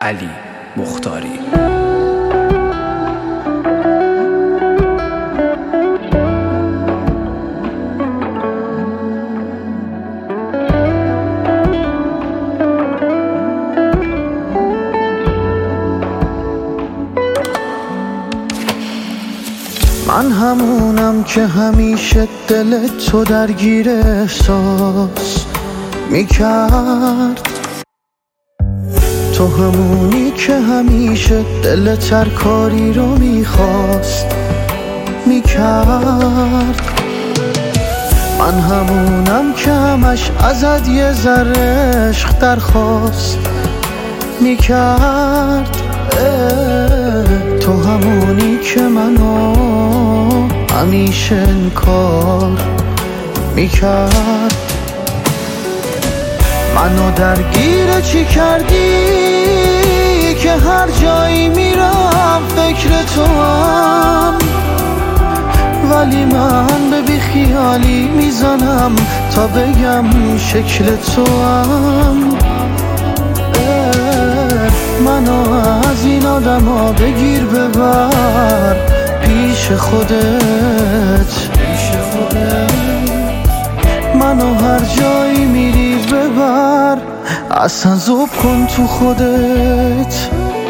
علی مختاری. من همونم که همیشه دل تو درگیر احساس میکرد، تو همونی که همیشه دل ترکاری رو میخواست میکرد. من همونم که همش ازت یه ذره عشق درخواست میکرد. تو همونی که منو همیشه انکار میکرد. منو درگیر چی کردی که هر جایی میرم فکر تو هم، ولی من به بیخیالی میزنم تا بگم شکل تو هم. منو از این آدم ها بگیر ببر پیش خودت. منو هر جایی میری ببر، اصلا ذوب کن تو خودت.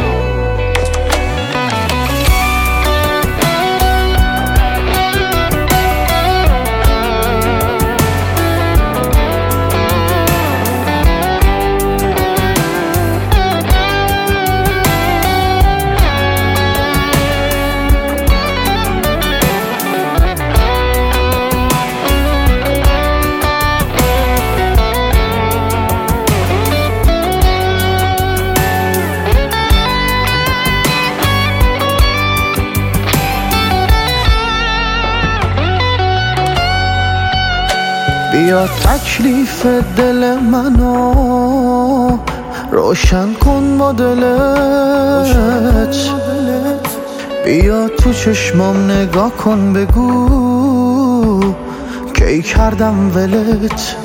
بیا تکلیف دل منو روشن کن با دلت. بیا تو چشمام نگاه کن بگو کی کردم ولت.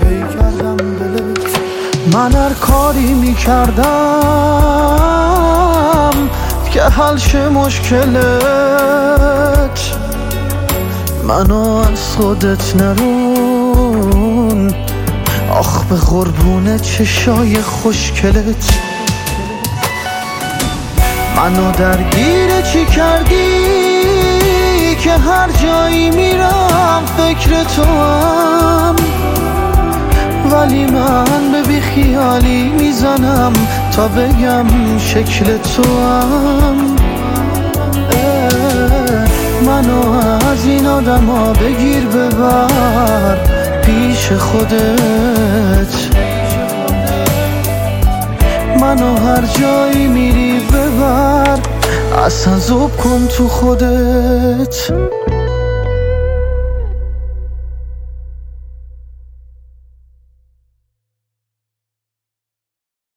من هر کاری میکردم که حل شه مشکلت. منو از خودت نرون، آخ به قربون چشای خوشگلت. منو درگیر چی کردی که هر جایی میرم فکر تو هم، ولی من به بیخیالی میزنم تا بگم شکل تو هم. منو از این آدم ها بگیر ببر پیش خودت. منو هر جایی میری ببر، اصلا ذوب کن تو خودت.